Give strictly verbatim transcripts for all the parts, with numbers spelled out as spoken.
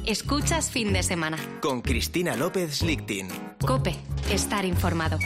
Escuchas Fin de Semana. Con Cristina López Lichting. COPE. Estar informado.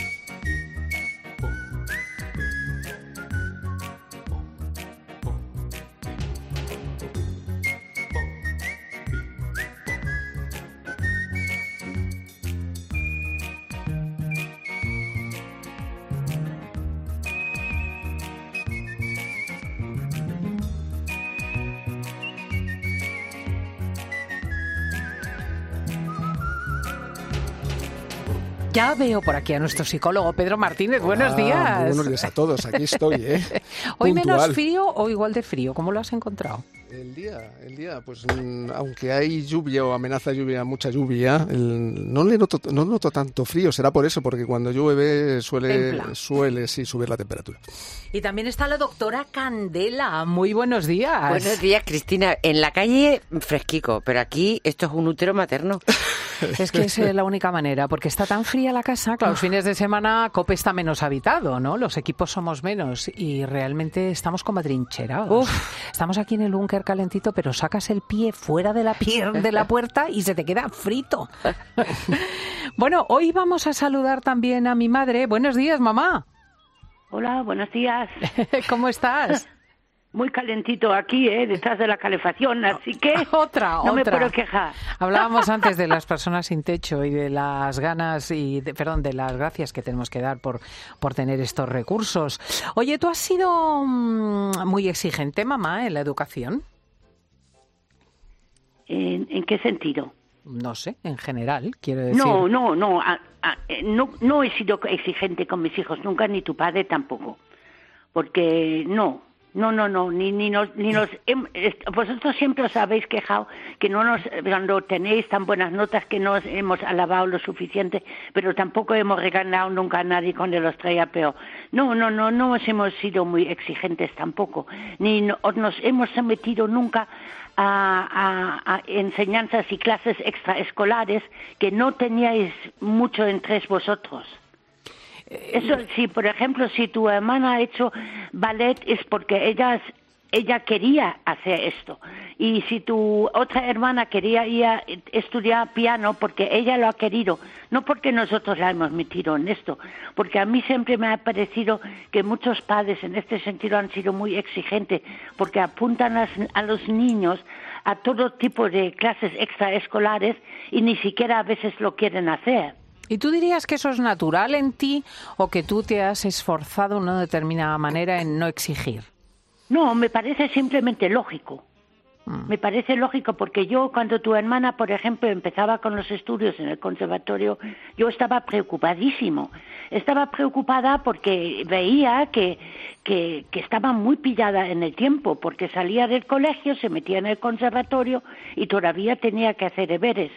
Ya veo por aquí a nuestro psicólogo Pedro Martínez. Buenos Hola, días. Muy buenos días a todos. Aquí estoy, ¿eh? Hoy Puntual. menos frío o igual de frío. ¿Cómo lo has encontrado? El día, el día, pues mm, aunque hay lluvia o amenaza lluvia, mucha lluvia, el, no le noto, no noto tanto frío. Será por eso, porque cuando llueve suele, Templa. suele sí subir la temperatura. Y también está la doctora Candela. Muy buenos días. Buenos días, Cristina. En la calle, fresquico, pero aquí esto es un útero materno. Es que es eh, la única manera, porque está tan fría la casa, claro, los fines de semana COPE está menos habitado, ¿no? Los equipos somos menos y realmente estamos como atrincherados. Uf. Estamos aquí en el búnker calentito, pero sacas el pie fuera de la, pier de la puerta y se te queda frito. Bueno, hoy vamos a saludar también a mi madre. Buenos días, mamá. Hola, buenos días. ¿Cómo estás? Muy calentito aquí, ¿eh? Detrás de la calefacción, así que Otra, no me otra. puedo quejar. Hablábamos antes de las personas sin techo y de las ganas y, de, perdón, de las gracias que tenemos que dar por, por tener estos recursos. Oye, ¿tú has sido mmm, muy exigente, mamá, en la educación? ¿En, en qué sentido? No sé, en general, quiero decir. No, no, no, a, a, no, no he sido exigente con mis hijos nunca, ni tu padre tampoco, porque no. No, no, no, ni, ni nos, ni nos, vosotros siempre os habéis quejado que no nos, cuando tenéis tan buenas notas que no os hemos alabado lo suficiente, pero tampoco hemos regañado nunca a nadie cuando los traía peor. No, no, no, no hemos sido muy exigentes tampoco, ni no, nos hemos sometido nunca a, a, a enseñanzas y clases extraescolares que no teníais mucho entre vosotros. Eso, si por ejemplo, si tu hermana ha hecho ballet es porque ella, ella quería hacer esto. Y si tu otra hermana quería ir a estudiar piano porque ella lo ha querido, no porque nosotros la hemos metido en esto. Porque a mí siempre me ha parecido que muchos padres en este sentido han sido muy exigentes porque apuntan a, a los niños a todo tipo de clases extraescolares y ni siquiera a veces lo quieren hacer. ¿Y tú dirías que eso es natural en ti o que tú te has esforzado de una determinada manera en no exigir? No, me parece simplemente lógico. Mm. Me parece lógico porque yo, cuando tu hermana, por ejemplo, empezaba con los estudios en el conservatorio, yo estaba preocupadísimo. Estaba preocupada porque veía que, que, que estaba muy pillada en el tiempo, porque salía del colegio, se metía en el conservatorio y todavía tenía que hacer deberes.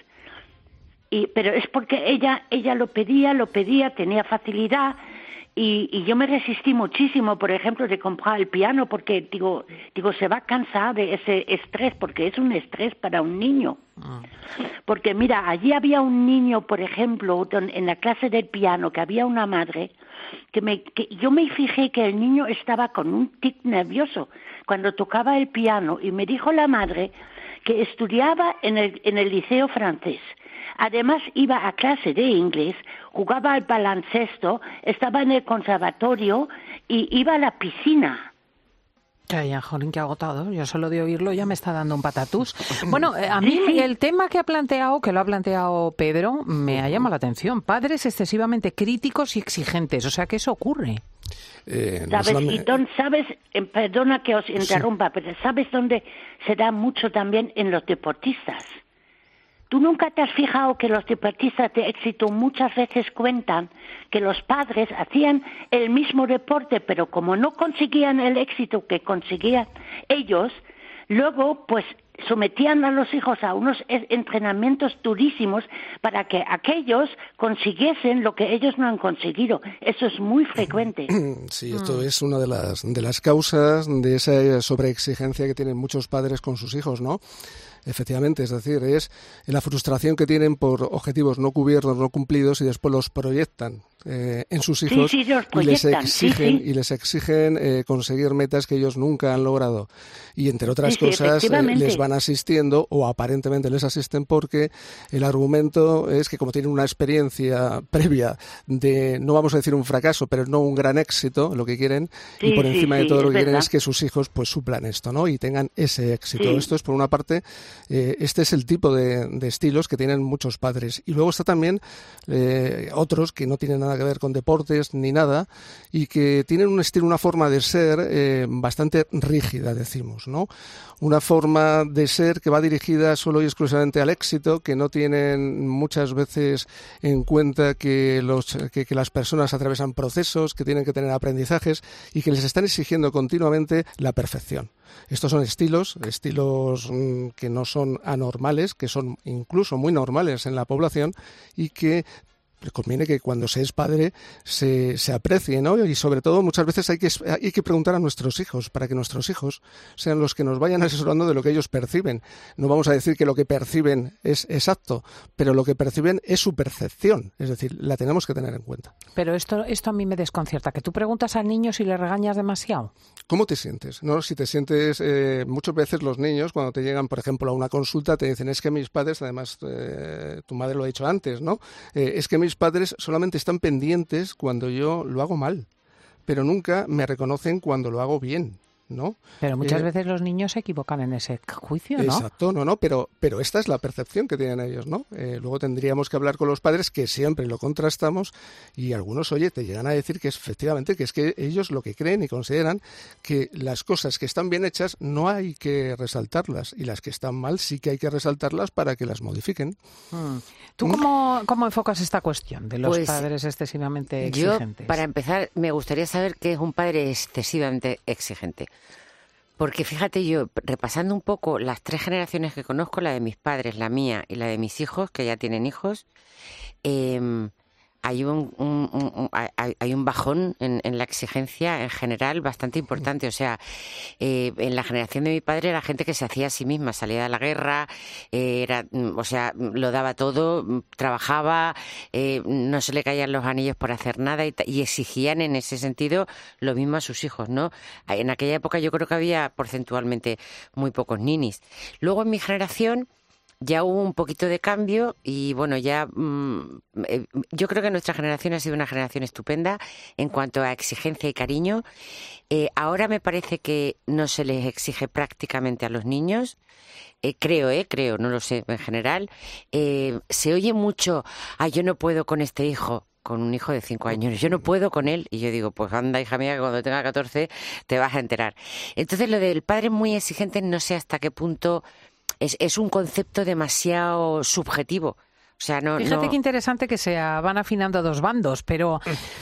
Y, pero es porque ella ella lo pedía, lo pedía, tenía facilidad y, y yo me resistí muchísimo, por ejemplo, de comprar el piano porque digo, digo se va a cansar de ese estrés porque es un estrés para un niño. Ah. Porque mira, allí había un niño, por ejemplo, en la clase del piano, que había una madre, que, me, que yo me fijé que el niño estaba con un tic nervioso cuando tocaba el piano y me dijo la madre que estudiaba en el, en el liceo francés. Además iba a clase de inglés, jugaba al baloncesto, estaba en el conservatorio y iba a la piscina. Ya, ya, jolín, qué agotado. Yo solo de oírlo ya me está dando un patatús. Bueno, a mí sí, sí. El tema que ha planteado, que lo ha planteado Pedro, me ha llamado la atención. Padres excesivamente críticos y exigentes. O sea, que eso ocurre. Eh, ¿Sabes? no Y don, sabes, eh, perdona que os interrumpa, sí. Pero ¿sabes dónde se da mucho también? En los deportistas. ¿Tú nunca te has fijado que los deportistas de éxito muchas veces cuentan que los padres hacían el mismo deporte, pero como no conseguían el éxito que conseguían ellos, luego pues sometían a los hijos a unos entrenamientos durísimos para que aquellos consiguiesen lo que ellos no han conseguido? Eso es muy frecuente. Sí, esto mm. es una de las, de las causas de esa sobreexigencia que tienen muchos padres con sus hijos, ¿no? Efectivamente, es decir, es la frustración que tienen por objetivos no cubiertos, no cumplidos y después los proyectan eh, en sus hijos sí, sí, y les exigen, sí, sí. y les exigen eh, conseguir metas que ellos nunca han logrado. Y entre otras sí, sí, cosas eh, les van están asistiendo o aparentemente les asisten porque el argumento es que como tienen una experiencia previa de, no vamos a decir un fracaso, pero no un gran éxito, lo que quieren, sí, y por sí, encima sí, de todo lo que verdad. quieren es que sus hijos pues suplan esto, ¿no? Y tengan ese éxito. Sí. Esto es, por una parte, eh, este es el tipo de, de estilos que tienen muchos padres. Y luego está también eh, otros que no tienen nada que ver con deportes ni nada y que tienen un estilo, una forma de ser eh, bastante rígida, decimos, ¿no? Una forma de ser que va dirigida solo y exclusivamente al éxito, que no tienen muchas veces en cuenta que, los, que, que las personas atravesan procesos, que tienen que tener aprendizajes y que les están exigiendo continuamente la perfección. Estos son estilos, estilos mmm, que no son anormales, que son incluso muy normales en la población y que conviene que cuando se es padre se, se aprecie, ¿no? Y sobre todo muchas veces hay que, hay que preguntar a nuestros hijos para que nuestros hijos sean los que nos vayan asesorando de lo que ellos perciben. No vamos a decir que lo que perciben es exacto, pero lo que perciben es su percepción, es decir, la tenemos que tener en cuenta. Pero esto, esto a mí me desconcierta, que tú preguntas al niño si le regañas demasiado. ¿Cómo te sientes? ¿No? Si te sientes, eh, muchas veces los niños cuando te llegan, por ejemplo, a una consulta te dicen, es que mis padres, además eh, tu madre lo ha dicho antes, ¿no? Eh, es que mis padres solamente están pendientes cuando yo lo hago mal, pero nunca me reconocen cuando lo hago bien, ¿no? Pero muchas Eh, veces los niños se equivocan en ese juicio, ¿no? Exacto, no, no, pero, pero esta es la percepción que tienen ellos, ¿no? Eh, luego tendríamos que hablar con los padres, que siempre lo contrastamos, y algunos, oye, te llegan a decir que es, efectivamente, que es que ellos lo que creen y consideran que las cosas que están bien hechas no hay que resaltarlas, y las que están mal sí que hay que resaltarlas para que las modifiquen. Mm. ¿Tú cómo, cómo enfocas esta cuestión de los Pues, padres excesivamente Yo, exigentes? para empezar, me gustaría saber qué es un padre excesivamente exigente. Porque fíjate, yo, repasando un poco las tres generaciones que conozco, la de mis padres, la mía y la de mis hijos, que ya tienen hijos, eh, hay un, un, un, un, hay, hay un bajón en, en la exigencia en general bastante importante. O sea, eh, en la generación de mi padre era gente que se hacía a sí misma, salía de la guerra, eh, era, o sea, lo daba todo, trabajaba, eh, no se le caían los anillos por hacer nada y, y exigían en ese sentido lo mismo a sus hijos, ¿no? En aquella época yo creo que había porcentualmente muy pocos ninis. Luego en mi generación ya hubo un poquito de cambio y bueno, ya mmm, eh, yo creo que nuestra generación ha sido una generación estupenda en cuanto a exigencia y cariño. Eh, ahora me parece que no se les exige prácticamente a los niños. Eh, creo, eh, creo, no lo sé en general. Eh, se oye mucho, ah, yo no puedo con este hijo. Con un hijo de cinco años. Yo no puedo con él. Y yo digo, pues anda, hija mía, que cuando tenga catorce te vas a enterar. Entonces, lo del padre muy exigente, no sé hasta qué punto es, es un concepto demasiado subjetivo. O sea, no, Fíjate no... qué interesante que se van afinando dos bandos, pero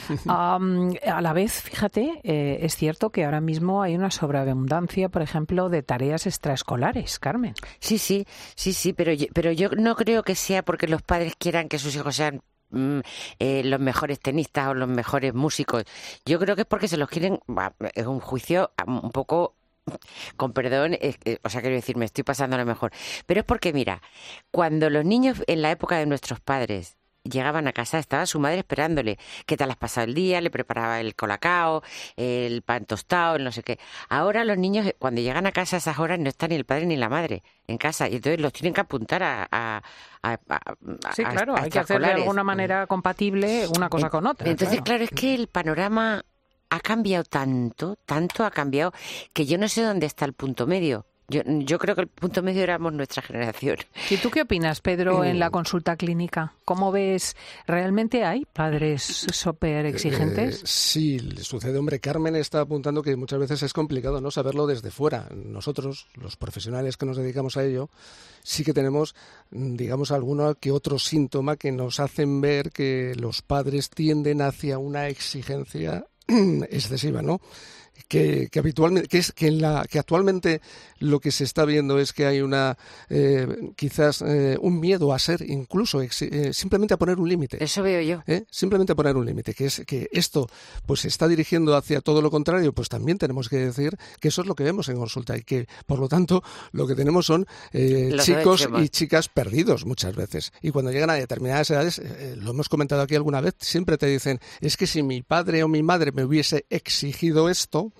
um, a la vez, fíjate, eh, es cierto que ahora mismo hay una sobreabundancia, por ejemplo, de tareas extraescolares, Carmen. Sí, sí, sí, sí, pero yo, pero yo no creo que sea porque los padres quieran que sus hijos sean Eh, los mejores tenistas o los mejores músicos. Yo creo que es porque se los quieren, bah, es un juicio un poco, con perdón, eh, eh, o sea, quiero decir, me estoy pasando a lo mejor, pero es porque mira, cuando los niños en la época de nuestros padres llegaban a casa, estaba su madre esperándole. ¿Qué tal has pasado el día? Le preparaba el colacao, el pan tostado, el no sé qué. Ahora los niños, cuando llegan a casa a esas horas, no está ni el padre ni la madre en casa. Y entonces los tienen que apuntar a... a, a, a sí, claro, a hay que hacer de alguna manera compatible una cosa con otra. Entonces, claro. claro, es que el panorama ha cambiado tanto, tanto ha cambiado, que yo no sé dónde está el punto medio. Yo, yo creo que el punto medio éramos nuestra generación. ¿Y tú qué opinas, Pedro, en la consulta clínica? ¿Cómo ves? ¿Realmente hay padres súper exigentes? Eh, sí, le sucede. Hombre, Carmen está apuntando que muchas veces es complicado no saberlo desde fuera. Nosotros, los profesionales que nos dedicamos a ello, sí que tenemos, digamos, alguno que otro síntoma que nos hacen ver que los padres tienden hacia una exigencia excesiva, ¿no? Que, que habitualmente, que es que en la que actualmente lo que se está viendo es que hay una eh, quizás eh, un miedo a ser incluso ex, eh, simplemente a poner un límite. Eso veo yo. ¿Eh? Simplemente a poner un límite, que es que esto pues se está dirigiendo hacia todo lo contrario, pues también tenemos que decir que eso es lo que vemos en consulta y que por lo tanto lo que tenemos son eh, chicos y chicas perdidos muchas veces. Y cuando llegan a determinadas edades, eh, lo hemos comentado aquí alguna vez, siempre te dicen, es que si mi padre o mi madre me hubiese exigido esto,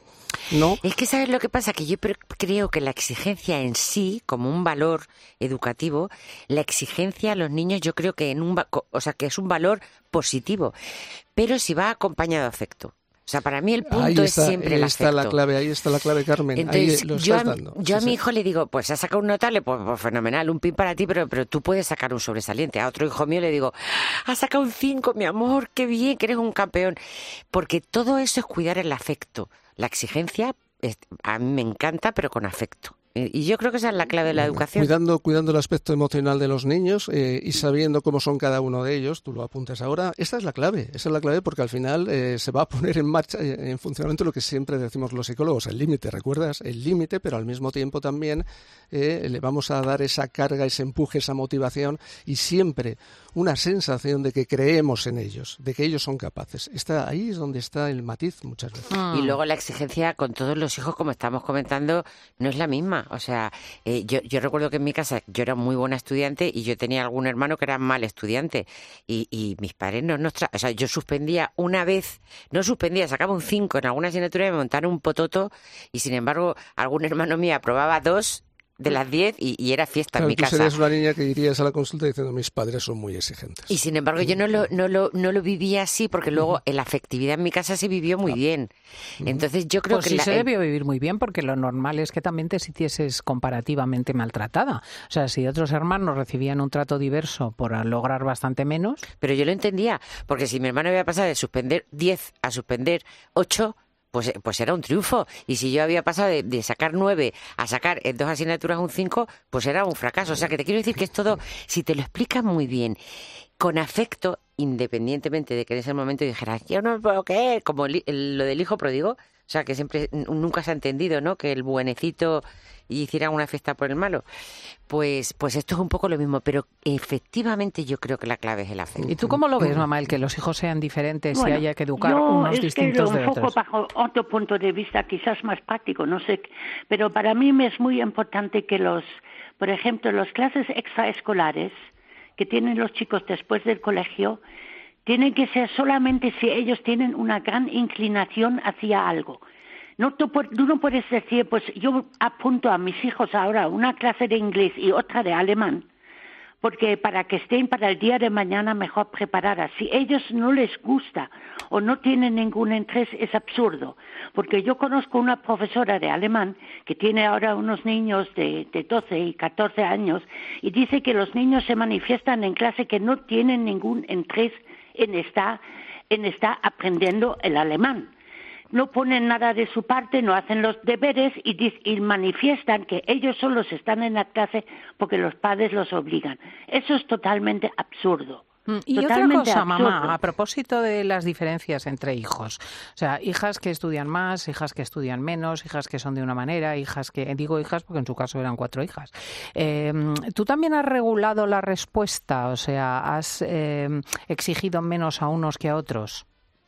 ¿no? Es que ¿sabes lo que pasa? Que yo creo que la exigencia en sí, como un valor educativo, la exigencia a los niños yo creo que en un, o sea, que es un valor positivo, pero si va acompañado de afecto. O sea, para mí el punto ahí está, es siempre el afecto. Ahí está la clave, ahí está la clave, Carmen. Entonces, ahí lo yo, estás a, dando. yo sí, a mi sí. hijo le digo, pues ha sacado un notable, pues, pues fenomenal, un pin para ti, pero, pero tú puedes sacar un sobresaliente. A otro hijo mío le digo, has sacado un cinco, mi amor, qué bien, que eres un campeón. Porque todo eso es cuidar el afecto. La exigencia es, a mí me encanta, pero con afecto. Y yo creo que esa es la clave de la educación. Cuidando, cuidando el aspecto emocional de los niños eh, y sabiendo cómo son cada uno de ellos, tú lo apuntas ahora, esa es la clave, esa es la clave porque al final eh, se va a poner en marcha, eh, en funcionamiento lo que siempre decimos los psicólogos, el límite, ¿recuerdas? El límite, pero al mismo tiempo también eh, le vamos a dar esa carga, ese empuje, esa motivación y siempre una sensación de que creemos en ellos, de que ellos son capaces. Está, ahí es donde está el matiz muchas veces. Mm. Y luego la exigencia con todos los hijos, como estamos comentando, no es la misma. O sea, eh, yo, yo recuerdo que en mi casa yo era muy buena estudiante y yo tenía algún hermano que era mal estudiante. Y, y mis padres no nos... Tra- o sea, yo suspendía una vez, no suspendía, sacaba un cinco en alguna asignatura y me montaron un pototo y sin embargo algún hermano mío aprobaba dos de las diez y, y era fiesta Claro, en mi tú casa. serías una niña que irías a la consulta diciendo mis padres son muy exigentes. Y sin embargo yo no lo, no lo, no lo vivía así porque luego uh-huh. la afectividad en mi casa se vivió muy bien. Uh-huh. Entonces yo creo pues que... sí la, se debió vivir muy bien porque lo normal es que también te sintieses comparativamente maltratada. O sea, si otros hermanos recibían un trato diverso por lograr bastante menos... Pero yo lo entendía, porque si mi hermano había pasado de suspender diez a suspender ocho... Pues, pues era un triunfo. Y si yo había pasado de, de sacar nueve a sacar en dos asignaturas un cinco, pues era un fracaso. O sea, que te quiero decir que es todo, si te lo explicas muy bien, con afecto, independientemente de que en ese momento dijeras, yo no puedo creer, como el, el, lo del hijo pródigo, o sea, que siempre, nunca se ha entendido, ¿no?, que el buenecito hiciera una fiesta por el malo. Pues, pues esto es un poco lo mismo, pero efectivamente yo creo que la clave es el afecto. ¿Y tú cómo lo ves, mamá, el que los hijos sean diferentes bueno, y haya que educar yo unos es distintos que lo de enfoco otros? Bajo otro punto de vista, quizás más práctico, no sé, pero para mí me es muy importante que los, por ejemplo, las clases extraescolares que tienen los chicos después del colegio tienen que ser solamente si ellos tienen una gran inclinación hacia algo. No, tú, tú no puedes decir, pues yo apunto a mis hijos ahora una clase de inglés y otra de alemán, porque para que estén para el día de mañana mejor preparadas. Si ellos no les gusta o no tienen ningún interés, es absurdo. Porque yo conozco una profesora de alemán que tiene ahora unos niños de, de doce y catorce años y dice que los niños se manifiestan en clase que no tienen ningún interés en estar, en estar aprendiendo el alemán. No ponen nada de su parte, no hacen los deberes y, y manifiestan que ellos solos están en la clase porque los padres los obligan. Eso es totalmente absurdo. Y totalmente otra cosa, absurdo. mamá, a propósito de las diferencias entre hijos. O sea, hijas que estudian más, hijas que estudian menos, hijas que son de una manera, hijas que... Digo hijas porque en su caso eran cuatro hijas. Eh, ¿Tú también has regulado la respuesta? O sea, ¿has eh, exigido menos a unos que a otros?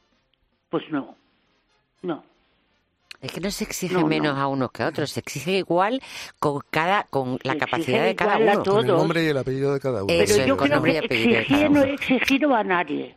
Pues no. No. Es que no se exige no, menos no. a unos que a otros, se exige igual con cada con la Se capacidad de cada igual a uno. todos. Con el nombre y el apellido de cada uno. Eso Pero es, yo con creo nombre y que apellido de exigir cada no uno. he exigido a nadie.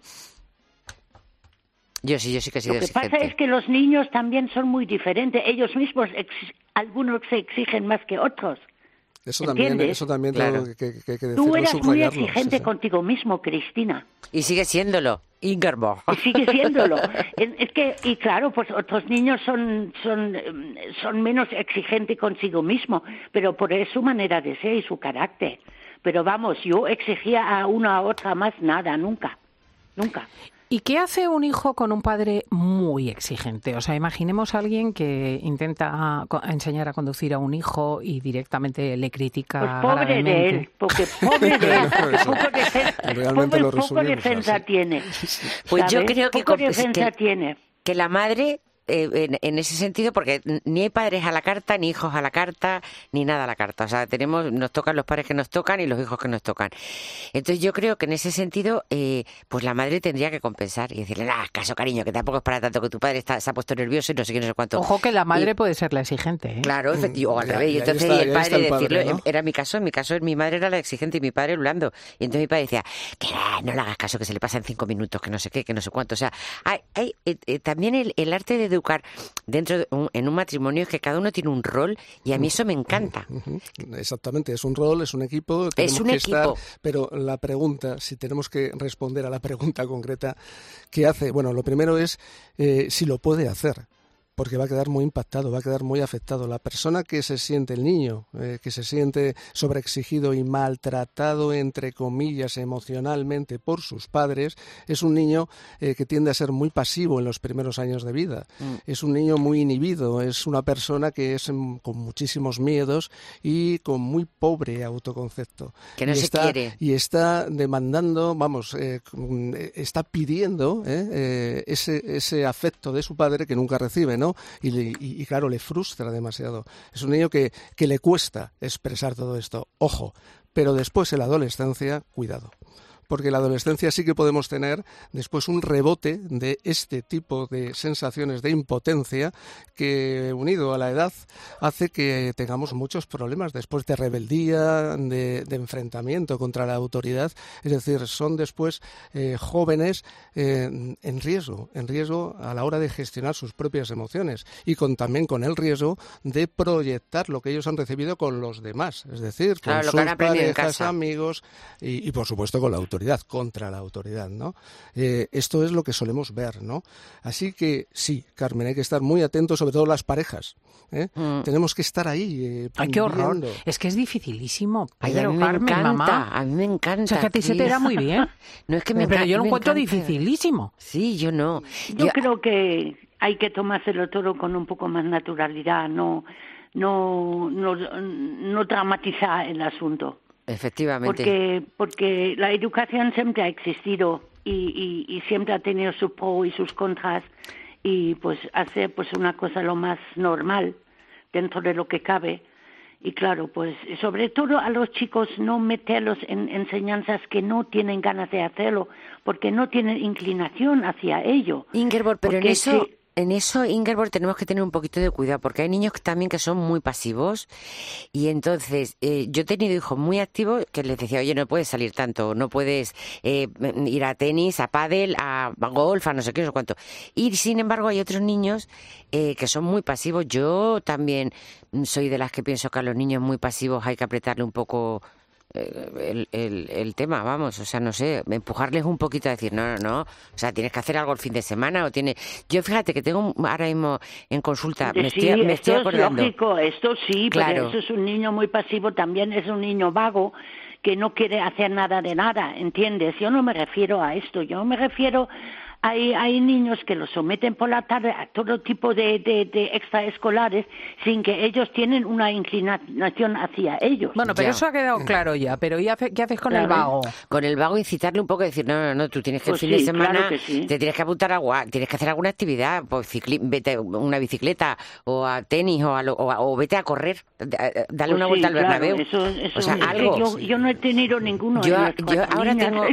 Yo sí, yo sí que he sido Lo que exigente. pasa es que los niños también son muy diferentes. Ellos mismos, ex, algunos se exigen más que otros. Eso también, ¿Entiendes? eso también Claro. tengo que, que, que decirlo, Tú eras muy subrayarlo. exigente Sí, sí. contigo mismo, Cristina. Y sigue siéndolo, Ingeborg. Y sigue siéndolo. Es, es que, y claro, pues otros niños son, son, son menos exigentes consigo mismo, pero por su manera de ser y su carácter. Pero vamos, yo exigía a una a otra más nada, nunca, nunca. ¿Y qué hace un hijo con un padre muy exigente? O sea, imaginemos a alguien que intenta enseñar a conducir a un hijo y directamente le critica Pues pobre gravemente. de él, porque pobre de él, porque Eso. poco, defensa, Realmente poco, lo poco resumimos defensa así. tiene. Pues yo ¿sabes? creo que, poco con- defensa que- tiene. que la madre, eh, en, en ese sentido, porque ni hay padres a la carta, ni hijos a la carta, ni nada a la carta. O sea, tenemos, nos tocan los padres que nos tocan y los hijos que nos tocan. Entonces yo creo que en ese sentido, eh, pues la madre tendría que compensar y decirle, ah, caso cariño, que tampoco es para tanto, que tu padre está, se ha puesto nervioso y no sé qué, no sé cuánto. Ojo que la madre Y- puede ser la exigente, ¿eh? Claro, efectivo, o al Ya, revés. Y y ahí entonces está- y y el ahí padre está el padre, decirlo, ¿no? era mi caso, en mi caso mi madre era la exigente y mi padre blando. Y entonces mi padre decía, que no le hagas caso, que se le pasa en cinco minutos, que no sé qué, que no sé cuánto. O sea, hay, hay eh, eh, también el, el arte de educar dentro de un, en un matrimonio es que cada uno tiene un rol y a mí eso me encanta. Exactamente, es un rol, es un equipo. Es un que equipo. Estar, pero la pregunta, si tenemos que responder a la pregunta concreta, ¿qué hace? Bueno, lo primero es eh, si lo puede hacer. Porque va a quedar muy impactado, va a quedar muy afectado. La persona que se siente, el niño, eh, que se siente sobreexigido y maltratado, entre comillas, emocionalmente por sus padres, es un niño eh, que tiende a ser muy pasivo en los primeros años de vida. Mm. Es un niño muy inhibido, es una persona que es en, con muchísimos miedos y con muy pobre autoconcepto. Que no y se está, quiere. Y está demandando, vamos, eh, está pidiendo eh, eh, ese, ese afecto de su padre que nunca recibe, ¿no? Y, y, y claro, le frustra demasiado. Es un niño que, que le cuesta expresar todo esto. Ojo, pero después en la adolescencia, cuidado. Porque en la adolescencia sí que podemos tener después un rebote de este tipo de sensaciones de impotencia que, unido a la edad, hace que tengamos muchos problemas después de rebeldía, de, de enfrentamiento contra la autoridad. Es decir, son después eh, jóvenes eh, en riesgo, en riesgo a la hora de gestionar sus propias emociones y con, también con el riesgo de proyectar lo que ellos han recibido con los demás. Es decir, con claro, sus parejas, amigos y, y, por supuesto, con la autoridad. Contra la autoridad, ¿no? Eh, esto es lo que solemos ver, ¿no? Así que sí, Carmen, hay que estar muy atentos, sobre todo las parejas. ¿eh? Mm. Tenemos que estar ahí. Eh, ¡Ay, qué horror! Es que es dificilísimo. Ay, pero, a mí me Carmen, encanta, mamá, a mí me encanta. O sea, que a ti se te da muy bien. No es que me Pero encanta, yo lo me encuentro encanta. dificilísimo. Sí, yo no. Yo, yo creo que hay que tomárselo todo con un poco más naturalidad, no, no, no, no dramatizar el asunto. Efectivamente. Porque, porque la educación siempre ha existido y, y, y siempre ha tenido sus pros y sus contras y pues hacer pues una cosa lo más normal dentro de lo que cabe. Y claro, pues sobre todo a los chicos no meterlos en enseñanzas que no tienen ganas de hacerlo porque no tienen inclinación hacia ello. Ingeborg, pero porque en eso... Si, En eso, Ingeborg, tenemos que tener un poquito de cuidado, porque hay niños que también que son muy pasivos y entonces eh, yo he tenido hijos muy activos que les decía, oye, no puedes salir tanto, no puedes eh, ir a tenis, a pádel, a, a golf, a no sé qué, no sé cuánto. Y sin embargo hay otros niños eh, que son muy pasivos. Yo también soy de las que pienso que a los niños muy pasivos hay que apretarle un poco... El, el, el tema, vamos, o sea, no sé, empujarles un poquito a decir, no, no, no, o sea, tienes que hacer algo el fin de semana o tiene... Yo fíjate que tengo ahora mismo en consulta, me sí, estoy, me esto estoy acordando. Es lógico, esto sí, claro. Pero eso es un niño muy pasivo, también es un niño vago que no quiere hacer nada de nada, ¿entiendes? Yo no me refiero a esto, yo me refiero... Hay, hay niños que los someten por la tarde a todo tipo de, de, de extraescolares sin que ellos tienen una inclinación hacia ellos. Bueno, pero ya. eso ha quedado claro ya. Pero ¿y hace, qué haces con claro. el vago? Con el vago incitarle un poco y decir, no, no, no, tú tienes que Pues el fin sí, de semana, claro que sí. te tienes que apuntar a agua, tienes que hacer alguna actividad, pues cicli, vete a una bicicleta o a tenis o, a lo, o, a, o vete a correr, dale pues una sí, vuelta al claro, Bernabéu. Eso, eso, o sea, es algo. que yo, yo no he tenido ninguno. Yo, en yo ahora niñas. tengo,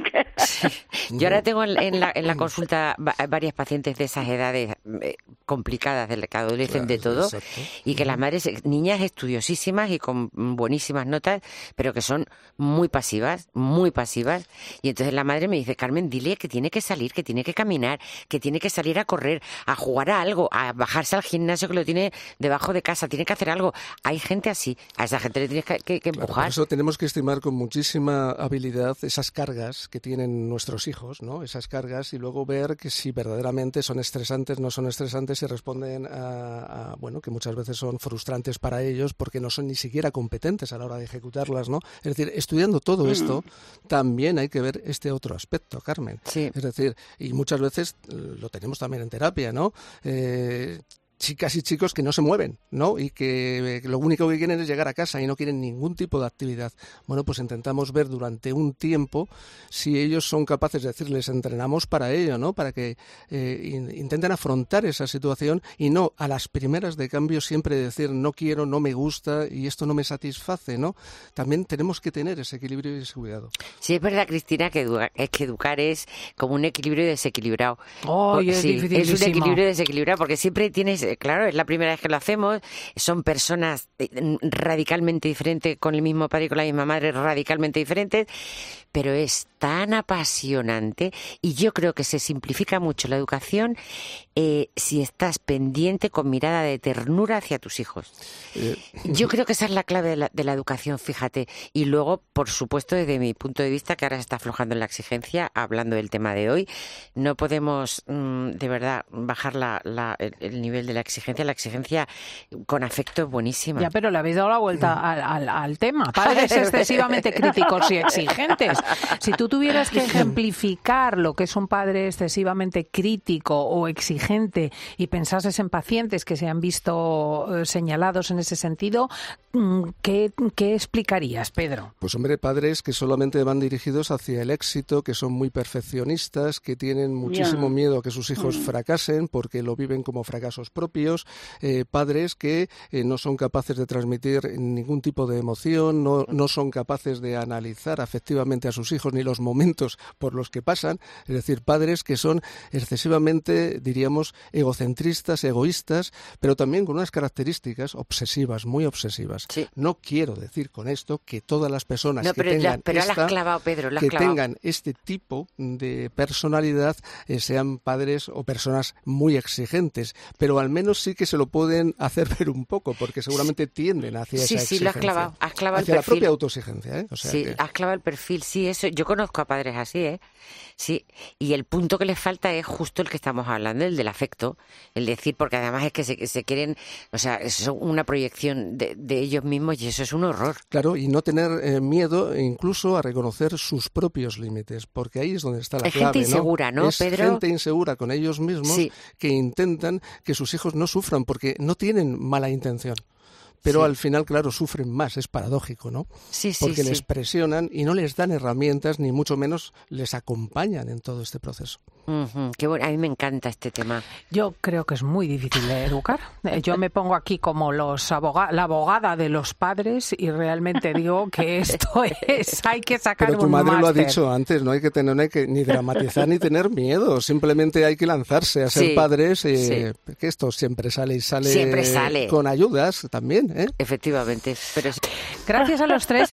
yo ahora tengo en, en, la, en la consulta varias pacientes de esas edades eh, complicadas, de que adolecen de todo, exacto. Y que las madres, niñas estudiosísimas y con buenísimas notas, pero que son muy pasivas, muy pasivas, y entonces la madre me dice, Carmen, dile que tiene que salir, que tiene que caminar, que tiene que salir a correr, a jugar a algo, a bajarse al gimnasio que lo tiene debajo de casa, tiene que hacer algo. Hay gente así, a esa gente le tienes que, que, que Claro, empujar. por eso tenemos que estimar con muchísima habilidad esas cargas que tienen nuestros hijos, ¿no? Esas cargas, y luego ver que si verdaderamente son estresantes, no son estresantes y responden a, a, bueno, que muchas veces son frustrantes para ellos porque no son ni siquiera competentes a la hora de ejecutarlas, ¿no? Es decir, estudiando todo esto, mm. también hay que ver este otro aspecto, Carmen. Sí. Es decir, y muchas veces lo tenemos también en terapia, ¿no? Eh, chicas y chicos que no se mueven, ¿no? Y que lo único que quieren es llegar a casa y no quieren ningún tipo de actividad. Bueno, pues intentamos ver durante un tiempo si ellos son capaces de decirles, entrenamos para ello, ¿no? Para que eh, in, intenten afrontar esa situación y no a las primeras de cambio siempre decir no quiero, no me gusta y esto no me satisface, ¿no? También tenemos que tener ese equilibrio y ese cuidado. Sí, es verdad, Cristina, que, edu- es que educar es como un equilibrio desequilibrado. Oh, es sí, es un dificilísimo. equilibrio desequilibrado porque siempre tienes, claro, es la primera vez que lo hacemos, son personas radicalmente diferentes, con el mismo padre y con la misma madre, radicalmente diferentes, pero es tan apasionante y yo creo que se simplifica mucho la educación eh, si estás pendiente con mirada de ternura hacia tus hijos. Eh, Yo creo que esa es la clave de la, de la educación, fíjate. Y luego, por supuesto, desde mi punto de vista, que ahora se está aflojando en la exigencia, hablando del tema de hoy, no podemos mmm, de verdad bajar la, la, el, el nivel de la exigencia. La exigencia con afecto es buenísima. Ya, pero le habéis dado la vuelta al, al, al tema. Padres excesivamente críticos y exigentes. Si tú tuvieras que ejemplificar lo que es un padre excesivamente crítico o exigente y pensases en pacientes que se han visto eh, señalados en ese sentido, ¿qué, qué explicarías, Pedro? Pues hombre, padres que solamente van dirigidos hacia el éxito, que son muy perfeccionistas, que tienen muchísimo Ya. miedo a que sus hijos fracasen porque lo viven como fracasos propios, eh, padres que eh, no son capaces de transmitir ningún tipo de emoción, no, no son capaces de analizar afectivamente a sus hijos ni los momentos por los que pasan, es decir, padres que son excesivamente, diríamos, egocentristas, egoístas, pero también con unas características obsesivas, muy obsesivas. Sí. No quiero decir con esto que todas las personas No, que pero, tengan la, pero esta, la has clavado, Pedro, la has que clavado. tengan este tipo de personalidad eh, sean padres o personas muy exigentes, pero al menos sí que se lo pueden hacer ver un poco, porque seguramente tienden hacia Sí, esa sí, lo has exigencia. clavado, has clavado el hacia la perfil. propia autoexigencia, ¿eh? O sea Sí, que- has clavado el perfil, sí, eso. Yo conozco a padres así, ¿eh? Sí, y el punto que les falta es justo el que estamos hablando, el del afecto, el decir, porque además es que se, se quieren, o sea, es una proyección de, de ellos mismos y eso es un horror. Claro, y no tener eh, miedo incluso a reconocer sus propios límites, porque ahí es donde está la Es clave, gente insegura, ¿no, Es Pedro? gente insegura con ellos mismos Sí. que intentan que sus hijos no sufran, porque no tienen mala intención. Pero Sí. al final, claro, sufren más, es paradójico, ¿no? Sí, sí, Porque sí. les presionan y no les dan herramientas, ni mucho menos les acompañan en todo este proceso. Ujú, qué bueno, a mí me encanta este tema. Yo creo que es muy difícil de educar. Eh, Yo me pongo aquí como los aboga- la abogada de los padres y realmente digo que esto es, hay que sacar Pero tu un madre lo ha máster. dicho antes, no hay que tener no hay que ni dramatizar ni tener miedo, simplemente hay que lanzarse a ser Sí, padres, eh, que esto siempre sale y sale, Siempre sale. con ayudas también, ¿eh? Efectivamente, pero Gracias a los tres.